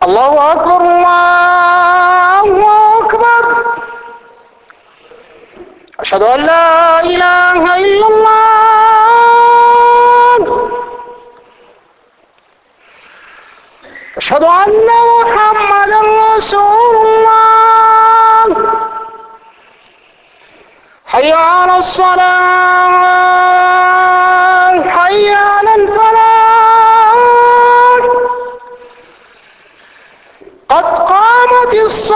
الله أكبر الله أكبر. أشهد أن لا إله إلا الله. أشهد أن محمدا رسول الله. حي على الصلاة، حي على الفلاح، قد قامت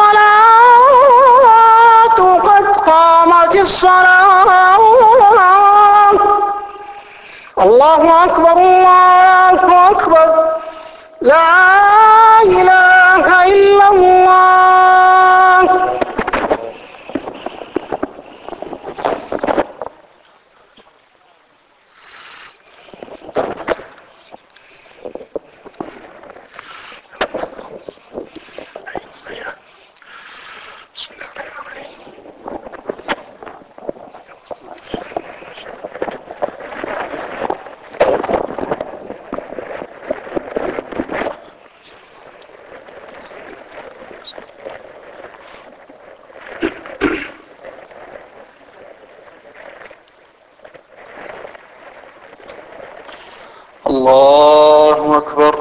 الصلاة، قد قامت الصلاة. الله أكبر الله أكبر. لا إله إلا الله. الله أكبر.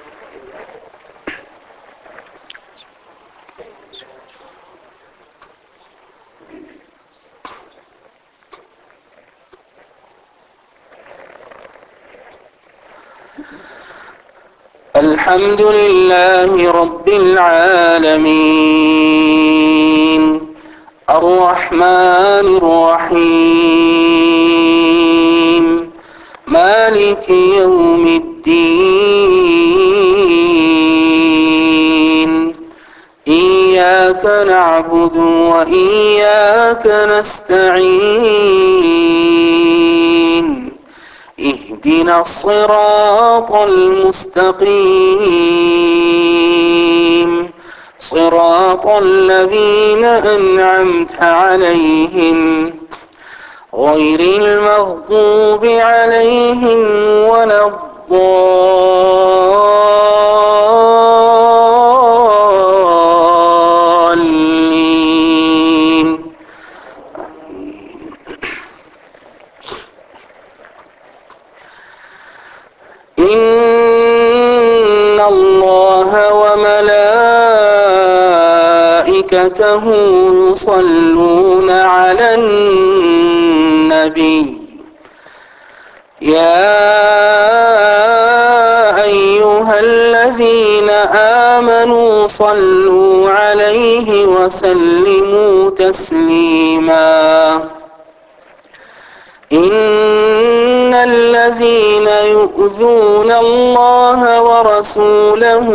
الحمد لله رب العالمين الرحمن الرحيم مالك يوم الدين إياك نعبد وإياك نستعين اهدنا الصراط المستقيم صراط الذين أنعمت عليهم غير المغضوب عليهم ولا الضالين. إن الله وملائكته يصلون على النبي يا أيها الذين آمنوا صلوا عليه وسلموا تسليما. إن الذين يؤذون الله ورسوله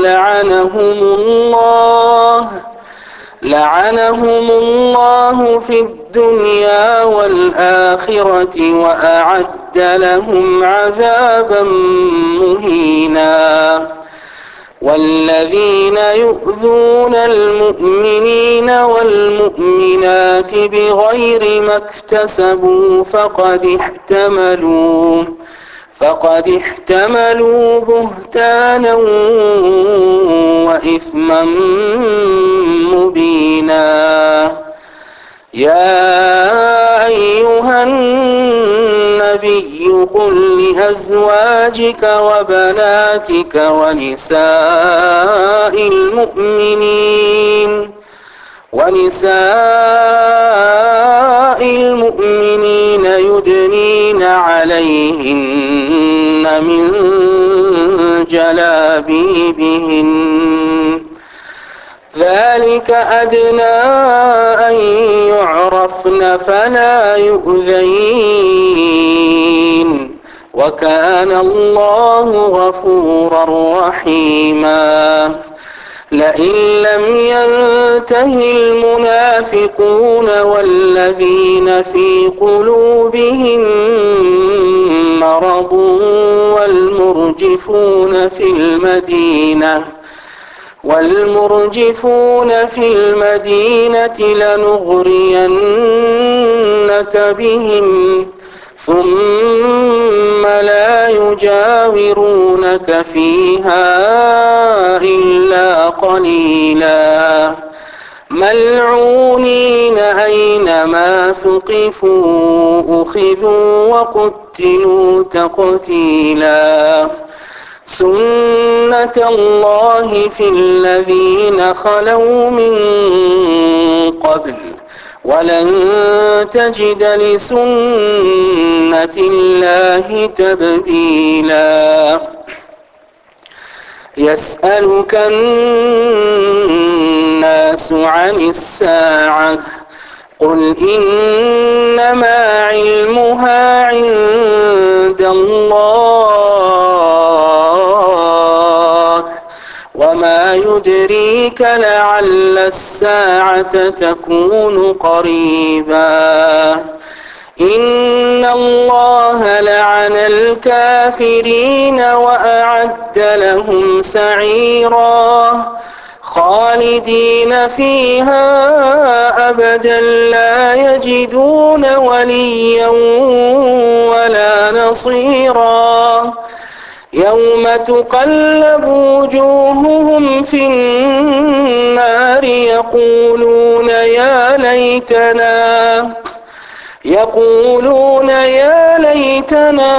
لعنهم الله في الدنيا والآخرة وأعد لهم عذابا مهينا. والذين يؤذون المؤمنين والمؤمنات بغير ما اكتسبوا فقد احتملوا بهتانا وإثما مبينا. يا أيها النبي قل لأزواجك وبناتك ونساء المؤمنين يدنين عليهن من جلابيبهن ذلك أدنى أن يعرفن فلا يؤذين وكان الله غفورا رحيما. لئن لم ينته المنافقون والذين في قلوبهم مرض والمرجفون في المدينة لنغرينك بهم ثم لا يجاورونك فيها إلا ملعونين أينما ثقفوا أخذوا وقتلوا تقتيلا سنة الله في الذين خلوا من قبل ولن تجد لسنة الله تبديلا يسألك الناس عن الساعة قل إنما علمها عند الله وما يدريك لعل الساعة تكون قريبا إن الله لعن الكافرين وأعد لهم سعيرا خالدين فيها أبدا لا يجدون وليا ولا نصيرا يوم تقلب وجوههم في النار يقولون يا ليتنا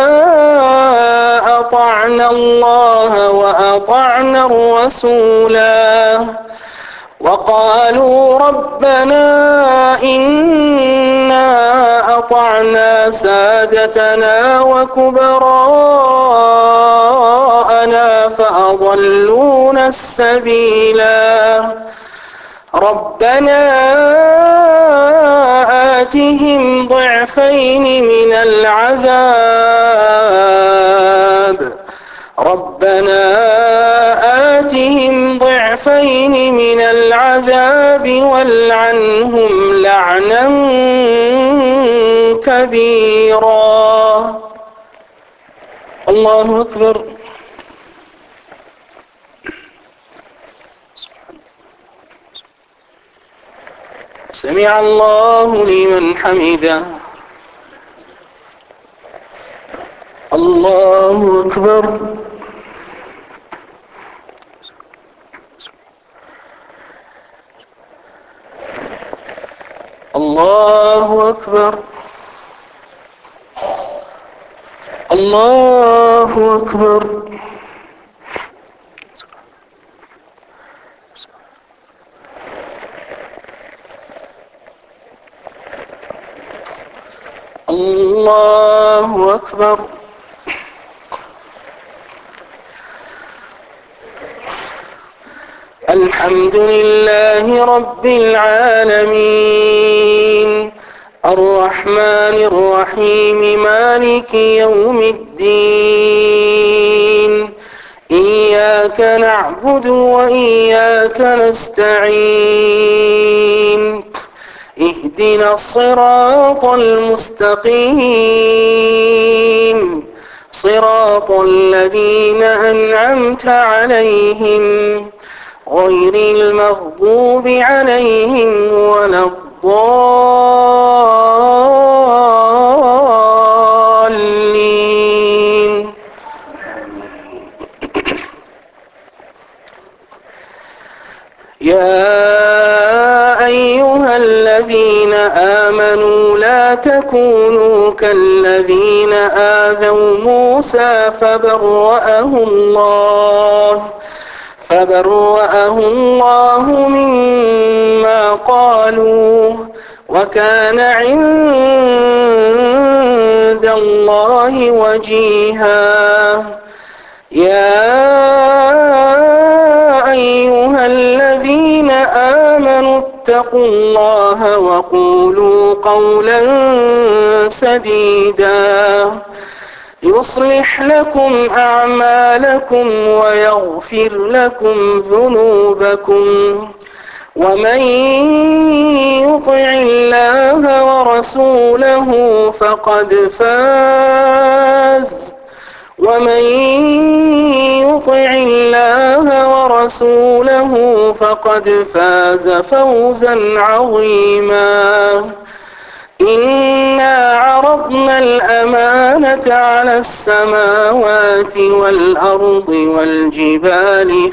أطعنا الله وأطعنا الرسولا وقالوا ربنا إنا أطعنا سادتنا وكبراءنا فأضلونا السبيلا ربنا آتهم ضعفين من العذاب والعنهم لعنا كبيرا الله أكبر سمع الله لمن حمده الله أكبر الله أكبر الله أكبر الله أكبر الحمد لله رب العالمين الرحمن الرحيم مالك يوم الدين إياك نعبد وإياك نستعين اهدنا الصراط المستقيم صراط الذين أنعمت عليهم غير المغضوب عليهم ولا الضالين يا أيها الذين آمنوا لا تكونوا كالذين آذوا موسى فبرأه الله مما قالوا وكان عند الله وجيها يا أيها الذين آمنوا اتقوا الله وقولوا قولا سديدا يصلح لكم أعمالكم ويغفر لكم ذنوبكم ومن يطع الله ورسوله فقد فاز فوزا عظيما إنا عرضنا الأمانة على السماوات والأرض والجبال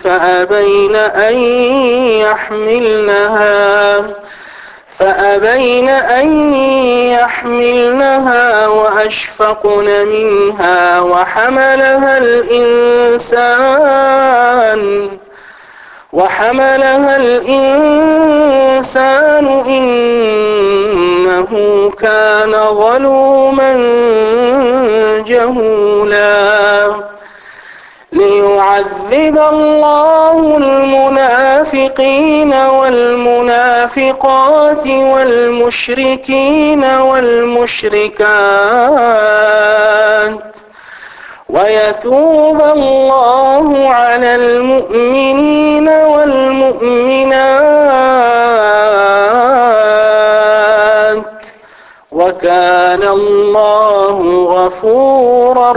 فأبين أن يحملنها وأشفقن منها وحملها الإنسان إنه كان ظلوما جهولا ليعذب الله المنافقين والمنافقات والمشركين والمشركات ويتوب الله على المؤمنين والمؤمنات وكان الله غفورا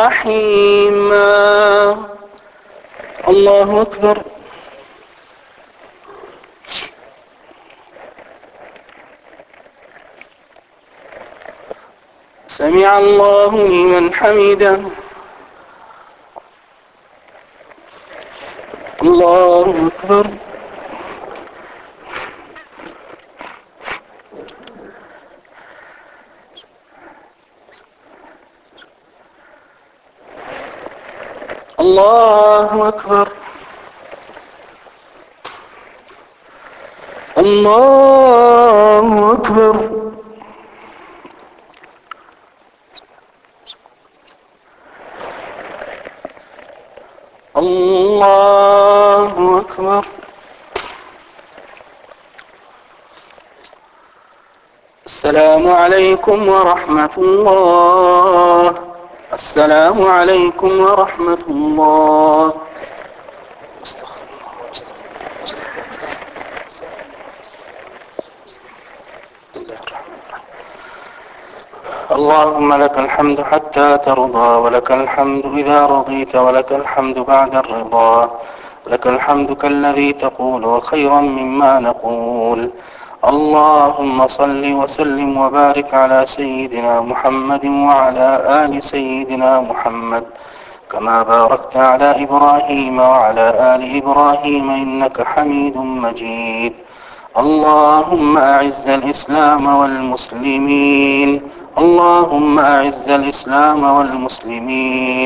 رحيما. الله أكبر. سمع الله لمن حمده. الله أكبر. الله أكبر. الله أكبر. الله أكبر. السلام عليكم ورحمة الله. السلام عليكم ورحمة الله. اللهم لك الحمد حتى ترضى ولك الحمد إذا رضيت ولك الحمد بعد الرضا لك الحمد كالذي تقول خيرا مما نقول. اللهم صل وسلم وبارك على سيدنا محمد وعلى آل سيدنا محمد كما باركت على إبراهيم وعلى آل إبراهيم إنك حميد مجيد. اللهم أعز الإسلام والمسلمين. اللهم أعز الإسلام والمسلمين.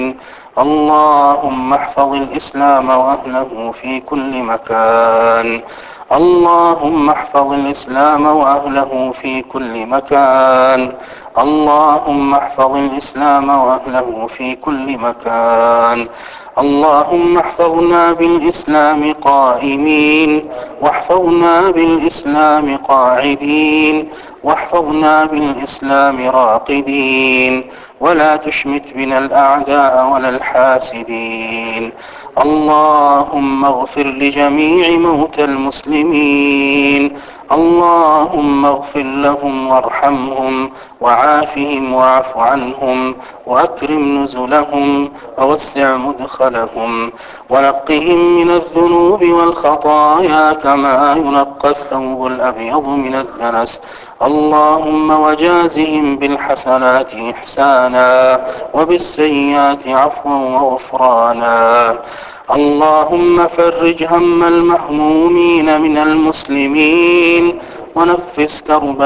اللهم احفظ الإسلام وأهله في كل مكان. اللهم احفظ الإسلام وأهله في كل مكان. اللهم احفظ الإسلام وأهله في كل مكان. اللهم احفظنا بالإسلام قائمين واحفظنا بالإسلام قاعدين واحفظنا بالإسلام راقدين ولا تشمت بنا الأعداء ولا الحاسدين. اللهم اغفر لجميع موتى المسلمين. اللهم اغفر لهم وارحمهم وعافهم واعف عنهم وأكرم نزلهم ووسع مدخلهم ونقهم من الذنوب والخطايا كما ينقى الثوب الأبيض من الدنس. اللهم وجازهم بالحسنات إحسانا وبالسيئات عفوا وغفرانا. اللهم فرج هم المهمومين من المسلمين ونفس كرب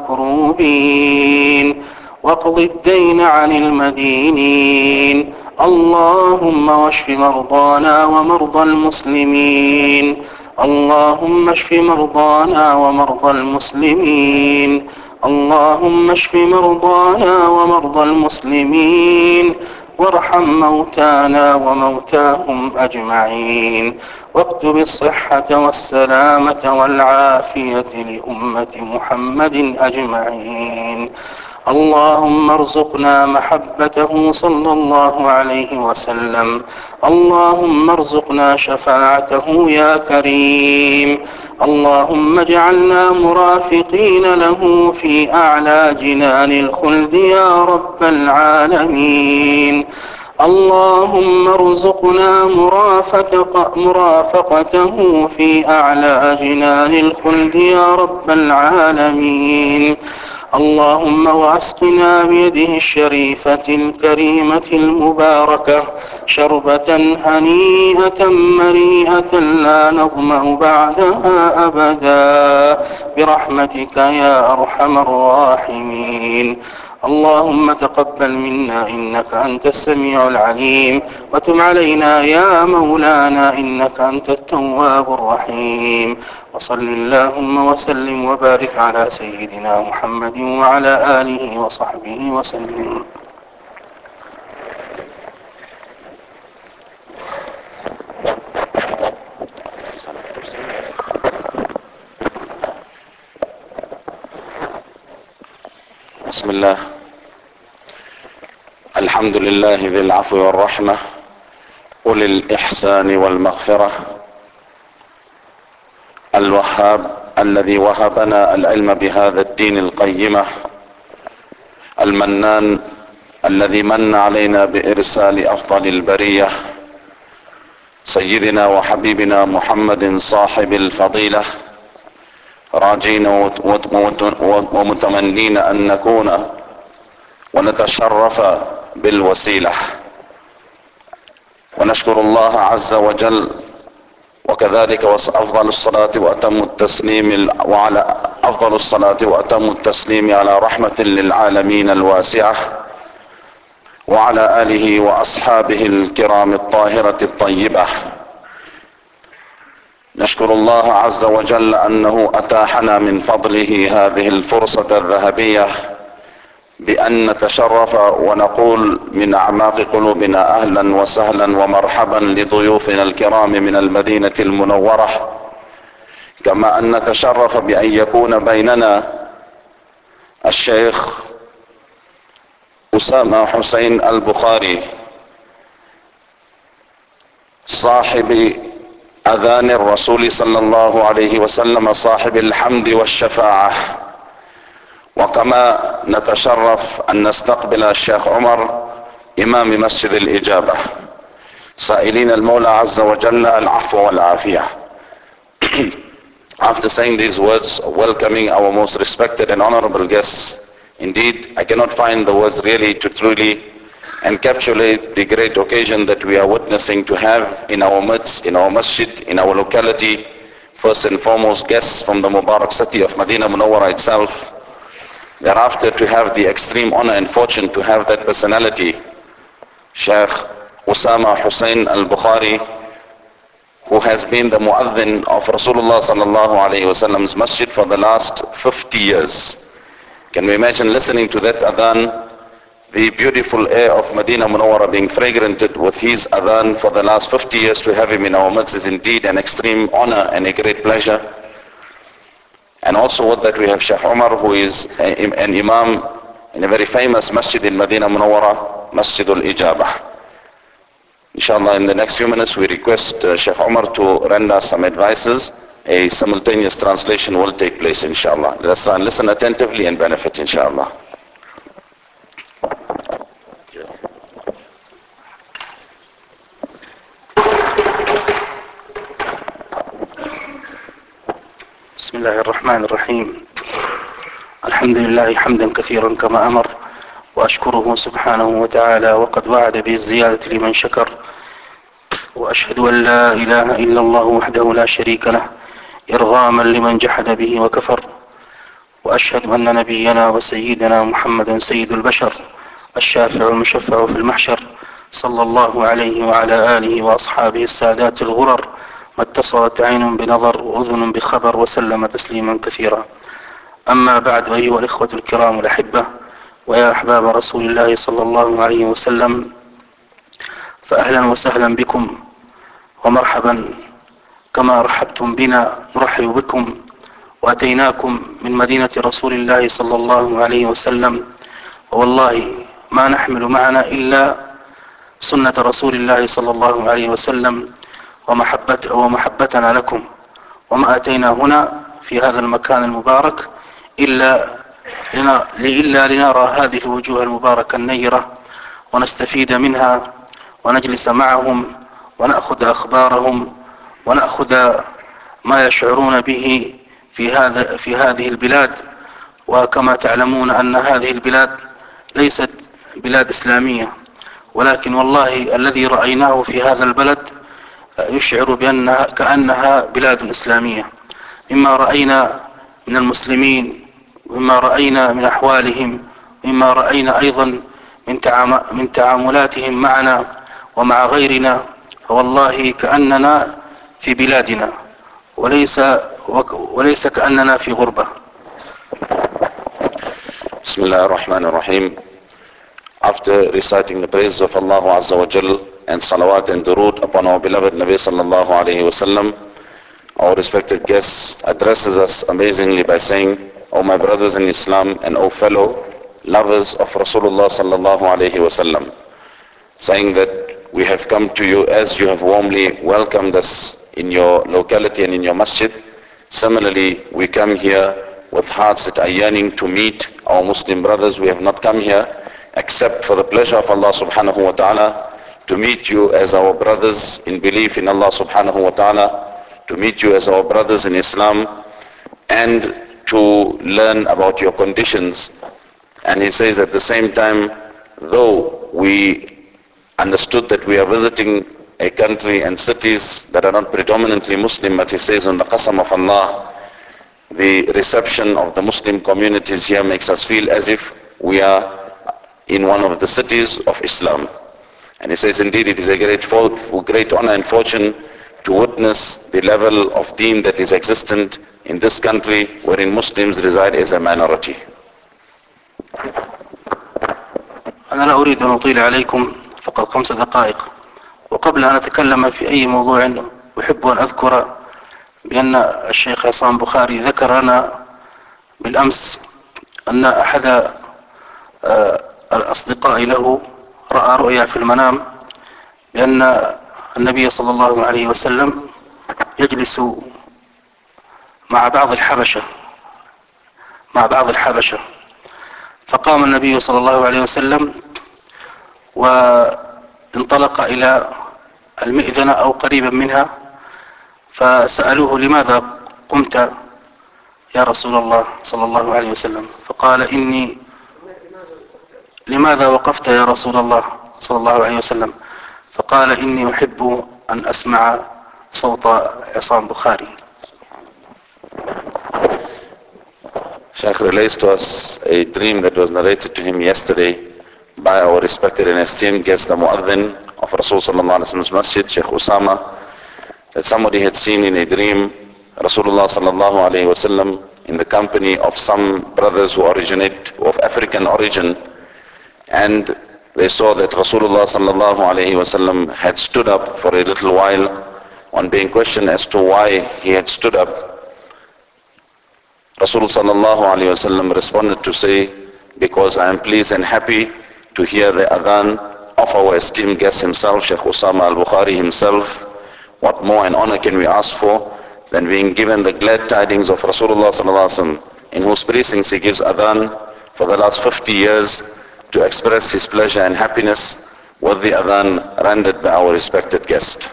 المكروبين واقض الدين عن المدينين. اللهم واشف مرضانا ومرضى المسلمين. اللهم اشف مرضانا ومرضى المسلمين. اللهم اشف مرضانا ومرضى المسلمين وارحم موتانا وموتاهم أجمعين واكتب الصحة والسلامة والعافية لأمة محمد أجمعين. اللهم ارزقنا محبته صلى الله عليه وسلم. اللهم ارزقنا شفاعته يا كريم. اللهم اجعلنا مرافقين له في أعلى جنان الخلد يا رب العالمين. اللهم ارزقنا مرافقته في أعلى جنان الخلد يا رب العالمين. اللهم واسقنا بيده الشريفة الكريمة المباركة شربة هنيئة مريئة لا نظمأ بعدها أبدا برحمتك يا أرحم الراحمين. اللهم تقبل منا إنك أنت السميع العليم، وتب علينا يا مولانا إنك أنت التواب الرحيم. وصل اللهم وسلم وبارك على سيدنا محمد وعلى آله وصحبه وسلم. بسم الله. الحمد لله ذي العفو والرحمة أولي الإحسان والمغفرة، الوهاب الذي وهبنا العلم بهذا الدين القيمة، المنان الذي من علينا بإرسال أفضل البرية سيدنا وحبيبنا محمد صاحب الفضيلة، راجين ومتمنين أن نكون ونتشرف بالوسيلة، ونشكر الله عز وجل. وكذلك أفضل الصلاة وأتم التسليم وعلى أفضل الصلاة وأتم التسليم على رحمة للعالمين الواسعة وعلى آله وأصحابه الكرام الطاهرة الطيبة. نشكر الله عز وجل أنه أتاحنا من فضله هذه الفرصة الذهبية بأن نتشرف ونقول من أعماق قلوبنا أهلا وسهلا ومرحبا لضيوفنا الكرام من المدينة المنورة، كما أن نتشرف بأن يكون بيننا الشيخ أسامة حسين البخاري صاحب أذان الرسول صلى الله عليه وسلم، صاحب الحمد والشفاعة. وكما نتشرف أن نستقبل الشيخ عمر إمام مسجد الإجابة، سائلين المولى عز وجل العفو والعافية. After saying these words, welcoming our most respected and honorable guests, indeed I cannot find the words really to truly encapsulate the great occasion that we are witnessing to have in our midst, in our masjid, in our locality. First and foremost, guests from the Mubarak city of Medina Munawwara itself. Thereafter, to have the extreme honor and fortune to have that personality, Sheikh Usama Hussain al-Bukhari, who has been the muaddin of Rasulullah sallallahu alayhi wasallam's masjid for the last 50 years. Can we imagine listening to that adhan, the beautiful air of Medina Munawwara being fragranted with his adhan for the last 50 years? To have him in our midst is indeed an extreme honor and a great pleasure. And also with that we have Sheikh Umar, who is an imam in a very famous masjid in Medina Munawwara, Masjid al-Ijabah. Inshallah, in the next few minutes we request Sheikh Umar to render some advices. A simultaneous translation will take place, inshallah. Let's try and listen attentively and benefit, inshallah. بسم الله الرحمن الرحيم. الحمد لله حمدا كثيرا كما أمر، وأشكره سبحانه وتعالى وقد وعد بالزيادة لمن شكر، وأشهد أن لا إله إلا الله وحده لا شريك له إرغاما لمن جحد به وكفر، وأشهد أن نبينا وسيدنا محمدا سيد البشر الشافع المشفع في المحشر، صلى الله عليه وعلى آله وأصحابه السادات الغرر، ما اتصلت عين بنظر وأذن بخبر، وسلم تسليما كثيرا. أما بعد، أيها الإخوة الكرام الأحبة ويا أحباب رسول الله صلى الله عليه وسلم، فأهلا وسهلا بكم ومرحبا. كما رحبتم بنا نرحب بكم، وأتيناكم من مدينة رسول الله صلى الله عليه وسلم، والله ما نحمل معنا إلا سنة رسول الله صلى الله عليه وسلم ومحبتنا لكم. وما أتينا هنا في هذا المكان المبارك إلا لنرى هذه الوجوه المباركة النيرة، ونستفيد منها، ونجلس معهم، ونأخذ أخبارهم، ونأخذ ما يشعرون به في هذه البلاد، وكما تعلمون أن هذه البلاد ليست بلاد إسلامية، ولكن والله الذي رأيناه في هذا البلد يشعر بأنها كأنها بلاد إسلامية، مما رأينا من المسلمين، ومما رأينا من أحوالهم، مما رأينا أيضا من تعاملاتهم معنا ومع غيرنا، فوالله كأننا في بلادنا وليس كأننا في غربة. Bismillah ar-Rahman ar-Rahim. After reciting the praises of Allah Azza wa Jal and salawat and durood upon our beloved Nabi sallallahu alayhi wa sallam, our respected guest addresses us amazingly by saying, "O my brothers in Islam and O fellow lovers of Rasulullah sallallahu alayhi wa sallam," saying that we have come to you as you have warmly welcomed us in your locality and in your masjid. Similarly, we come here with hearts that are yearning to meet our Muslim brothers. We have not come here except for the pleasure of Allah subhanahu wa ta'ala, to meet you as our brothers in belief in Allah subhanahu wa ta'ala, to meet you as our brothers in Islam, and to learn about your conditions. And he says at the same time, though we understood that we are visiting a country and cities that are not predominantly Muslim, but he says on the qasam of Allah, the reception of the Muslim communities here makes us feel as if we are in one of the cities of Islam. And he says, indeed, it is a great honor and fortune to witness the level of deen that is existent in this country wherein Muslims reside as a minority. أنا لا أريد أن أطيل عليكم، فقط 5 دقائق. وقبل أن أتكلم في أي موضوع أحب أن أذكر بأن الشيخ عصام بخاري ذكر لنا بالأمس أن أحد الأصدقاء له رأى رؤيا في المنام بأن النبي صلى الله عليه وسلم يجلس مع بعض الحبشة، فقام النبي صلى الله عليه وسلم وانطلق إلى المئذنة أو قريبا منها، فسألوه: لماذا قمت يا رسول الله صلى الله عليه وسلم؟ فقال: لماذا وقفت يا رسول الله صلى الله عليه وسلم؟ فقال: إني أحب أن أسمع صوت عصام بخاري. Shaykh relates to us a dream that was narrated to him yesterday by our respected and esteemed guest, the Mu'adhin of Rasul sallallahu alaihi wasallam's masjid, Shaykh Usama, that somebody had seen in a dream Rasulullah sallallahu alaihi wasallam in the company of some brothers who originate of African origin, and they saw that Rasulullah sallallahu alaihi wasallam had stood up for a little while. On being questioned as to why he had stood up, Rasulullah sallallahu alaihi wasallam responded to say, because I am pleased and happy to hear the adhan of our esteemed guest himself, Shaykh Usama al-Bukhari himself. What more and honor can we ask for than being given the glad tidings of Rasulullah sallallahu alaihi wasallam, in whose precincts he gives adhan for the last 50 years to express his pleasure and happiness with the adhan rendered by our respected guest.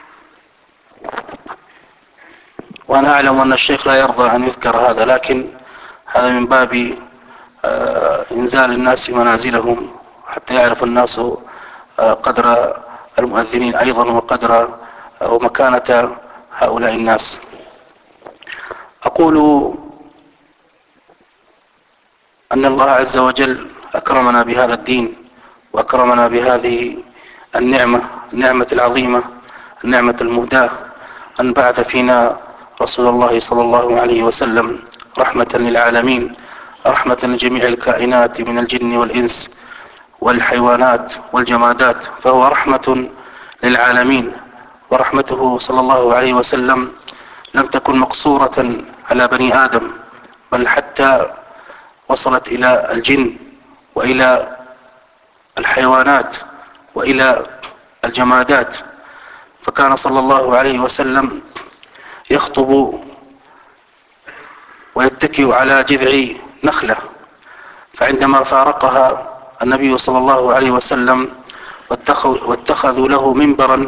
وأنا أعلم أن الشيخ لا يرضى أن يذكر هذا، لكن هذا من باب إنزال الناس منازلهم حتى يعرف الناس قدر المؤذنين أيضا وقدر ومكانة هؤلاء الناس. أقول أن الله عز وجل أكرمنا بهذا الدين وأكرمنا بهذه النعمة العظيمة، النعمة المهداة، أن بعث فينا رسول الله صلى الله عليه وسلم رحمة للعالمين، رحمة لجميع الكائنات من الجن والإنس والحيوانات والجمادات، فهو رحمة للعالمين. ورحمته صلى الله عليه وسلم لم تكن مقصورة على بني آدم، بل حتى وصلت إلى الجن وإلى الحيوانات وإلى الجمادات. فكان صلى الله عليه وسلم يخطب ويتكئ على جذع نخلة، فعندما فارقها النبي صلى الله عليه وسلم واتخذوا له منبرا،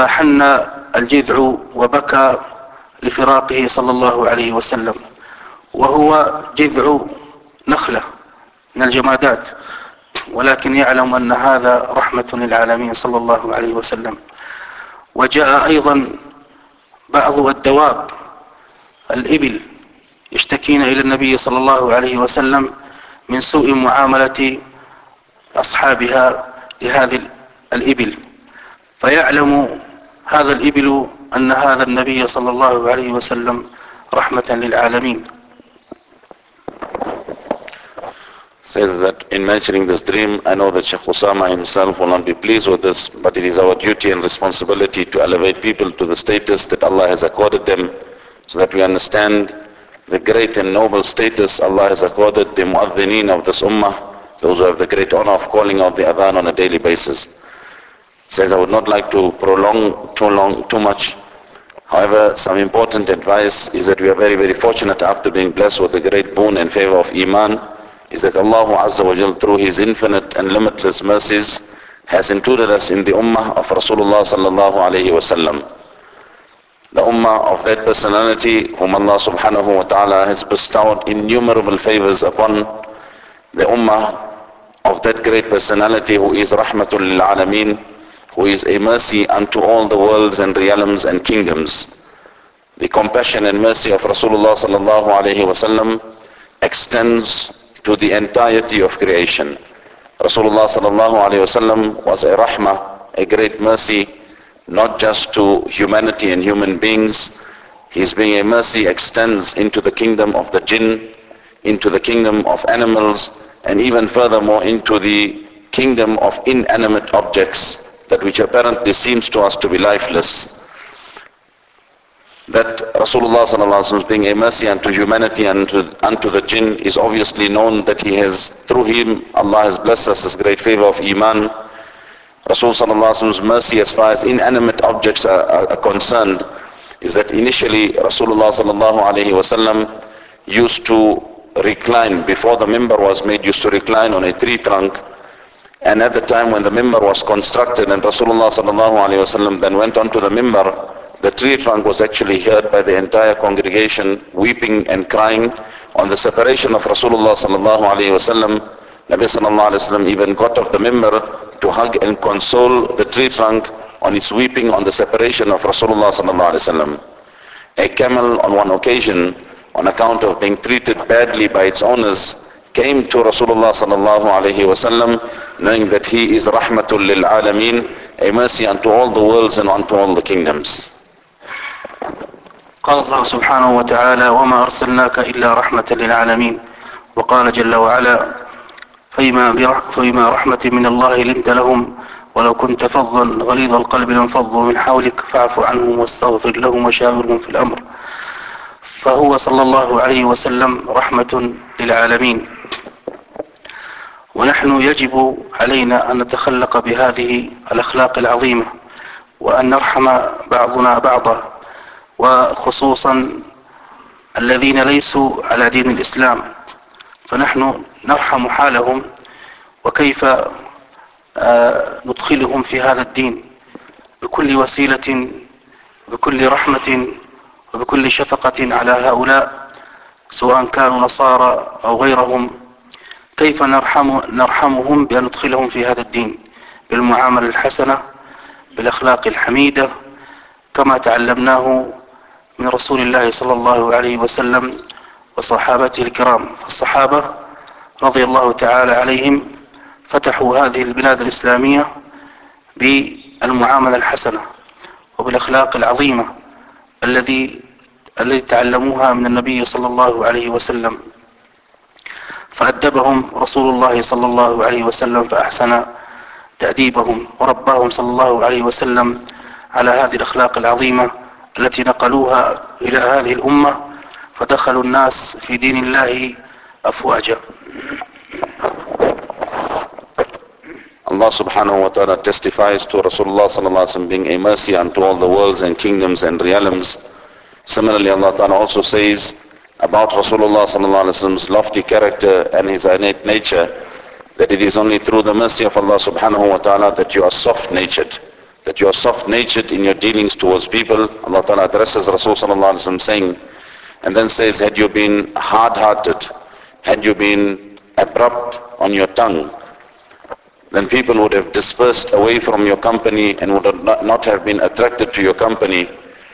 فحن الجذع وبكى لفراقه صلى الله عليه وسلم. وهو جذع نخلة من الجمادات، ولكن يعلم أن هذا رحمة للعالمين صلى الله عليه وسلم. وجاء أيضا بعض الدواب الإبل يشتكين إلى النبي صلى الله عليه وسلم من سوء معاملة أصحابها لهذه الإبل، فيعلم هذا الإبل أن هذا النبي صلى الله عليه وسلم رحمة للعالمين. Says that in mentioning this dream, I know that Shaykh Usama himself will not be pleased with this, but it is our duty and responsibility to elevate people to the status that Allah has accorded them, so that we understand the great and noble status Allah has accorded the mu'adhineen of this ummah, those who have the great honor of calling out the adhan on a daily basis. Says I would not like to prolong too much. However, some important advice is that we are very, very fortunate after being blessed with the great boon and favor of Iman, is that Allah Azza wa Jal, through His infinite and limitless mercies, has included us in the ummah of Rasulullah sallallahu alayhi wa sallam. The ummah of that personality whom Allah subhanahu wa ta'ala has bestowed innumerable favors upon, the ummah of that great personality who is rahmatul lil alameen, who is a mercy unto all the worlds and realms and kingdoms. The compassion and mercy of Rasulullah sallallahu alayhi wa sallam extends to the entirety of creation. Rasulullah sallallahu alayhi wa sallam was a rahmah, a great mercy, not just to humanity and human beings. His being a mercy extends into the kingdom of the jinn, into the kingdom of animals, and even furthermore into the kingdom of inanimate objects, that which apparently seems to us to be lifeless. That Rasulullah sallallahu alaihi wasallam being a mercy unto humanity and unto the jinn is obviously known, that he has, through him, Allah has blessed us this great favor of Iman. Rasul sallallahu alaihi wasallam's mercy as far as inanimate objects are concerned is that initially Rasulullah sallallahu alaihi wasallam used to recline, before the mimbar was made, used to recline on a tree trunk. And at the time when the mimbar was constructed and Rasulullah sallallahu alaihi wasallam then went onto the mimbar, the tree trunk was actually heard by the entire congregation weeping and crying on the separation of Rasulullah sallallahu alaihi wasallam. Nabi sallallahu alaihi wasallam even got off the mimbar to hug and console the tree trunk on its weeping on the separation of Rasulullah sallallahu alaihi wasallam. A camel on one occasion, on account of being treated badly by its owners, came to Rasulullah sallallahu alaihi wasallam, knowing that he is rahmatul lil alameen, a mercy unto all the worlds and unto all the kingdoms. قال الله سبحانه وتعالى وما أرسلناك إلا رحمة للعالمين. وقال جل وعلا فبما رحمة من الله لنت لهم ولو كنت فظا غليظ القلب لانفضوا من حولك فاعف عنهم واستغفر لهم وشاورهم في الأمر. فهو صلى الله عليه وسلم رحمة للعالمين، ونحن يجب علينا أن نتخلق بهذه الأخلاق العظيمة وأن نرحم بعضنا بعضا، وخصوصا الذين ليسوا على دين الإسلام، فنحن نرحم حالهم وكيف ندخلهم في هذا الدين بكل وسيلة، بكل رحمة وبكل شفقة على هؤلاء سواء كانوا نصارى أو غيرهم. كيف نرحمهم بأن ندخلهم في هذا الدين بالمعاملة الحسنة، بالأخلاق الحميدة، كما تعلمناه من رسول الله صلى الله عليه وسلم وصحابته الكرام. فالصحابة رضي الله تعالى عليهم فتحوا هذه البلاد الإسلامية بالمعاملة الحسنة وبالأخلاق العظيمة الذي تعلموها من النبي صلى الله عليه وسلم، فأدبهم رسول الله صلى الله عليه وسلم فأحسن تأديبهم، ورباهم صلى الله عليه وسلم على هذه الأخلاق العظيمة التي نقلوها إلى هذه الأمة، فدخلوا الناس في دين الله أفواجا. Allah subhanahu wa ta'ala testifies to Rasulullah sallallahu alaihi wasallam being a mercy unto all the worlds and kingdoms and realms. Similarly, Allah ta'ala also says about Rasulullah sallallahu alaihi wasallam's lofty character and his innate nature, that it is only through the mercy of Allah subhanahu wa ta'ala that you are soft-natured, that you are soft-natured in your dealings towards people. Allah ta'ala addresses Rasul sallallahu alaihi wasallam saying, and then says, had you been hard-hearted, had you been abrupt on your tongue, then people would have dispersed away from your company and would have not have been attracted to your company.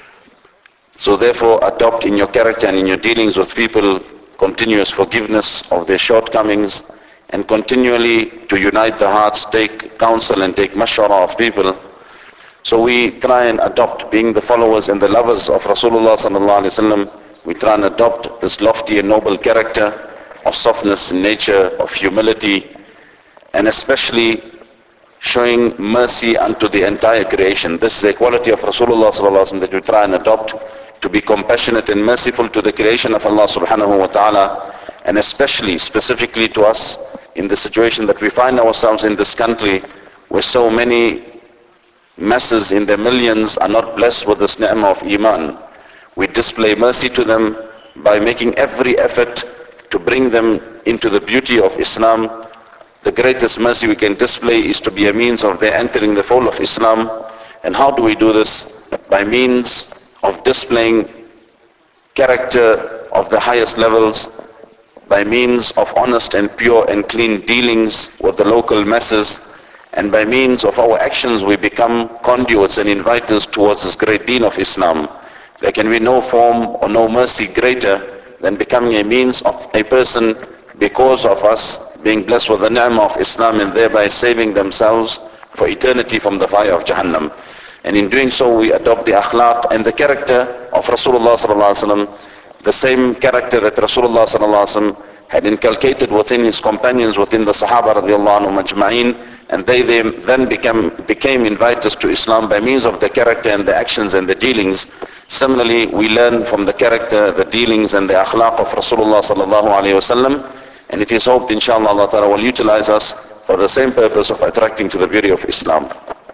So therefore, adopt in your character and in your dealings with people continuous forgiveness of their shortcomings, and continually to unite the hearts, take counsel and take mashwara of people. So we try and adopt, being the followers and the lovers of Rasulullah sallallahu alaihi wasallam, we try and adopt this lofty and noble character of softness in nature, of humility, and especially showing mercy unto the entire creation. This is a quality of Rasulullah sallallahu alaihi wasallam that we try and adopt, to be compassionate and merciful to the creation of Allah subhanahu wa ta'ala, and especially, specifically to us in the situation that we find ourselves in this country, where so many masses in their millions are not blessed with this ni'mah of iman. We display mercy to them by making every effort to bring them into the beauty of Islam. The greatest mercy we can display is to be a means of their entering the fold of Islam. And how do we do this? By means of displaying character of the highest levels, by means of honest and pure and clean dealings with the local masses, and by means of our actions we become conduits and inviters towards this great deen of Islam. There can be no form or no mercy greater than becoming a means of a person, because of us being blessed with the ni'mah of Islam, and thereby saving themselves for eternity from the fire of Jahannam. And in doing so we adopt the akhlaq and the character of Rasulullah sallallahu alaihi wasallam, the same character that Rasulullah sallallahu alaihi wasallam had inculcated within his companions, within the Sahaba radiallahu anhum ajma'in, and they then became inviters to Islam by means of the character and the actions and the dealings. Similarly, we learn from the character, the dealings and the akhlaq of Rasulullah sallallahu alaihi wasallam, and it is hoped inshallah Allah ta'ala will utilize us for the same purpose of attracting to the beauty of Islam.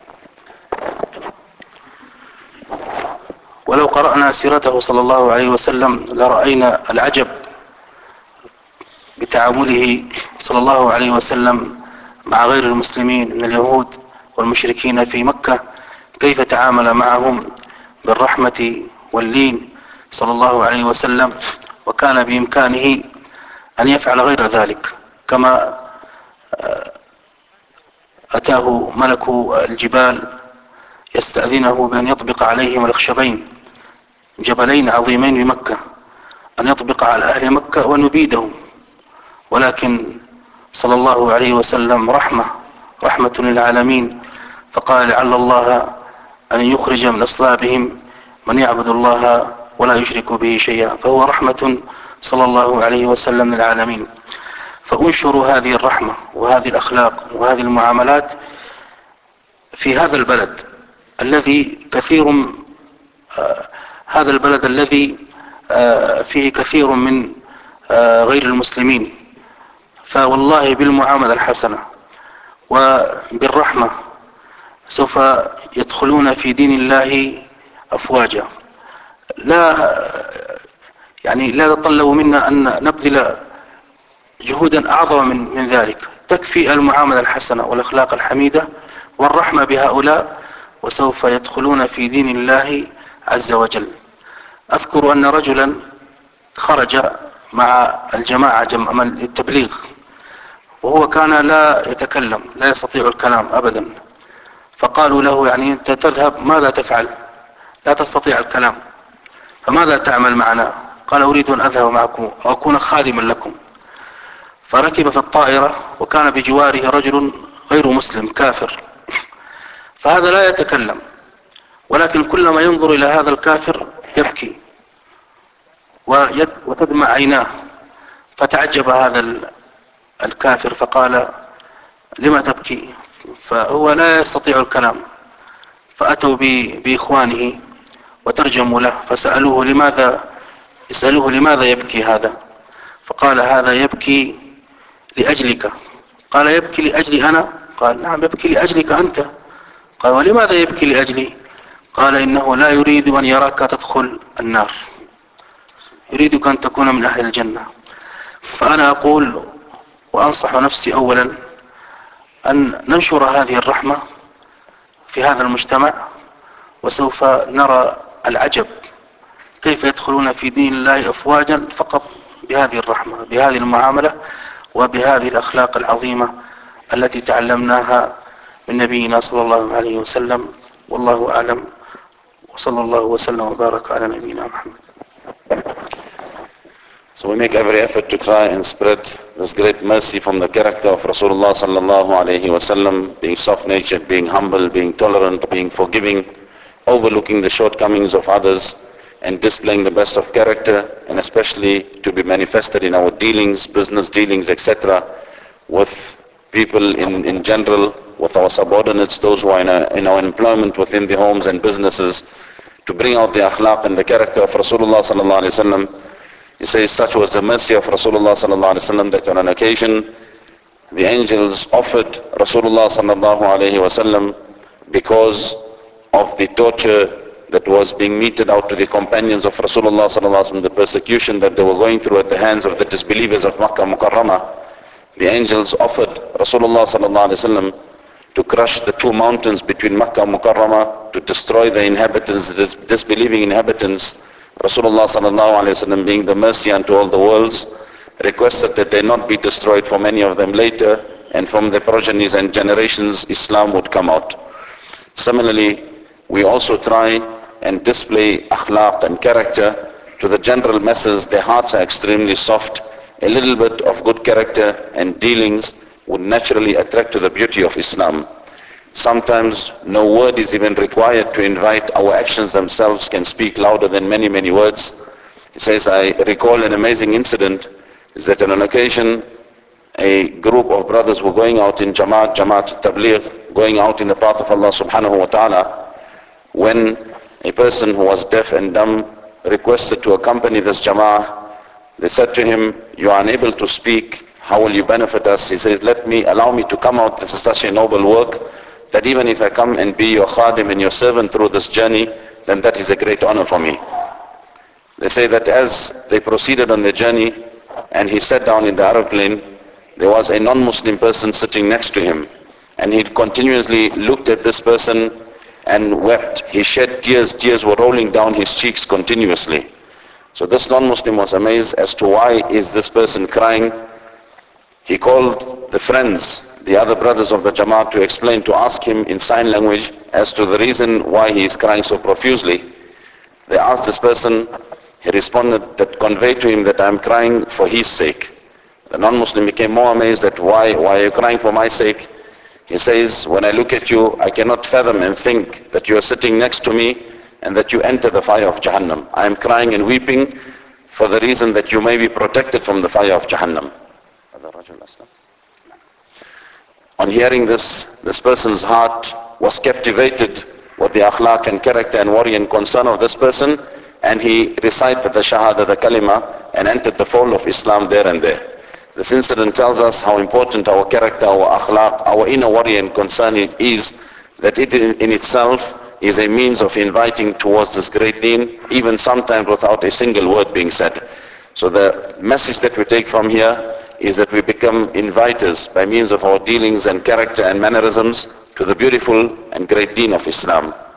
ولو قرأنا سيرته صلى الله عليه وسلم لرأينا العجب بتعامله صلى الله عليه وسلم مع غير المسلمين من اليهود والمشركين في مكة، كيف تعامل معهم بالرحمة واللين صلى الله عليه وسلم، وكان بإمكانه أن يفعل غير ذلك، كما أتاه ملك الجبال يستأذنه بأن يطبق عليهم الأخشبين، جبلين عظيمين بمكة، أن يطبق على أهل مكة ونبيدهم، ولكن صلى الله عليه وسلم رحمة للعالمين، فقال لعل الله أن يخرج من أصلابهم من يعبد الله ولا يشرك به شيئا، فهو رحمة صلى الله عليه وسلم للعالمين. فأنشروا هذه الرحمة وهذه الأخلاق وهذه المعاملات في هذا البلد الذي هذا البلد الذي فيه كثير من غير المسلمين. فوالله بالمعاملة الحسنة وبالرحمة سوف يدخلون في دين الله أفواجا. لا يتطلب منا أن نبذل جهودا أعظم من ذلك، تكفي المعاملة الحسنة والأخلاق الحميدة والرحمة بهؤلاء، وسوف يدخلون في دين الله عز وجل. أذكر أن رجلا خرج مع الجماعة للتبليغ، وهو كان لا يتكلم، لا يستطيع الكلام أبدا، فقالوا له أنت تذهب ماذا تفعل؟ لا تستطيع الكلام، فماذا تعمل معنا؟ قال أريد أن أذهب معكم وأكون خادما لكم. فركب في الطائرة وكان بجواره رجل غير مسلم كافر، فهذا لا يتكلم، ولكن كلما ينظر إلى هذا الكافر يبكي وتدمع عيناه. فتعجب هذا الكافر فقال لما تبكي؟ فهو لا يستطيع الكلام، فأتوا بإخوانه وترجموا له، فسألوه لماذا يبكي هذا؟ فقال هذا يبكي لأجلك. قال يبكي لأجلي أنا؟ قال نعم يبكي لأجلك أنت. قال ولماذا يبكي لأجلي؟ قال إنه لا يريد أن يراك تدخل النار، يريدك أن تكون من أهل الجنة. فأنا أقول وأنصح نفسي أولا أن ننشر هذه الرحمة في هذا المجتمع، وسوف نرى العجب كيف يدخلون في دين الله أفواجا فقط بهذه الرحمة، بهذه المعاملة، وبهذه الأخلاق العظيمة التي تعلمناها من نبينا صلى الله عليه وسلم. والله أعلم، وصلى الله وسلم وبارك على نبينا محمد. So we make every effort to try and spread this great mercy from the character of Rasulullah sallallahu alayhi wasallam, being soft-natured, being humble, being tolerant, being forgiving, overlooking the shortcomings of others, and displaying the best of character, and especially to be manifested in our dealings, business dealings, etc., with people in general, with our subordinates, those who are in our employment within the homes and businesses, to bring out the akhlaq and the character of Rasulullah sallallahu alayhi wasallam. He says, such was the mercy of Rasulullah sallallahu alayhi wasallam that on an occasion the angels offered Rasulullah sallallahu alayhi wasallam, because of the torture that was being meted out to the companions of Rasulullah sallallahu alayhi wasallam, the persecution that they were going through at the hands of the disbelievers of Makkah Mukarramah. The angels offered Rasulullah sallallahu alayhi wasallam to crush the two mountains between Makkah Mukarramah, to destroy the inhabitants, the disbelieving inhabitants. Rasulullah sallallahu alayhi wasallam, being the mercy unto all the worlds, requested that they not be destroyed for many of them later, and from their progenies and generations Islam would come out. Similarly, we also try and display akhlaq and character to the general masses. Their hearts are extremely soft. A little bit of good character and dealings would naturally attract to the beauty of Islam. Sometimes no word is even required to invite. Our actions themselves can speak louder than many, many words. He says, I recall an amazing incident, is that on an occasion a group of brothers were going out in Jamaat Tabligh, going out in the path of Allah subhanahu wa ta'ala, when a person who was deaf and dumb requested to accompany this Jama'ah. They said to him, you are unable to speak, how will you benefit us? He says, allow me to come out. This is such a noble work that even if I come and be your khadim and your servant through this journey, then that is a great honor for me. They say that as they proceeded on their journey and he sat down in the aeroplane, there was a non-Muslim person sitting next to him, and he continuously looked at this person and wept. He shed tears. Tears were rolling down his cheeks continuously. So this non-Muslim was amazed as to why is this person crying. He called the friends, the other brothers of the Jamaat, to explain, to ask him in sign language as to the reason why he is crying so profusely. They asked this person, he responded that convey to him that I am crying for his sake. The non-Muslim became more amazed that why are you crying for my sake? He says, when I look at you, I cannot fathom and think that you are sitting next to me and that you enter the fire of Jahannam. I am crying and weeping for the reason that you may be protected from the fire of Jahannam. On hearing this person's heart was captivated with the akhlaq and character and worry and concern of this person, and he recited the Shahada, the Kalima, and entered the fold of Islam there and there. This incident tells us how important our character, our akhlaq, our inner worry and concern is, that it in itself is a means of inviting towards this great deen, even sometimes without a single word being said. So the message that we take from here is that we become inviters by means of our dealings and character and mannerisms to the beautiful and great deen of Islam.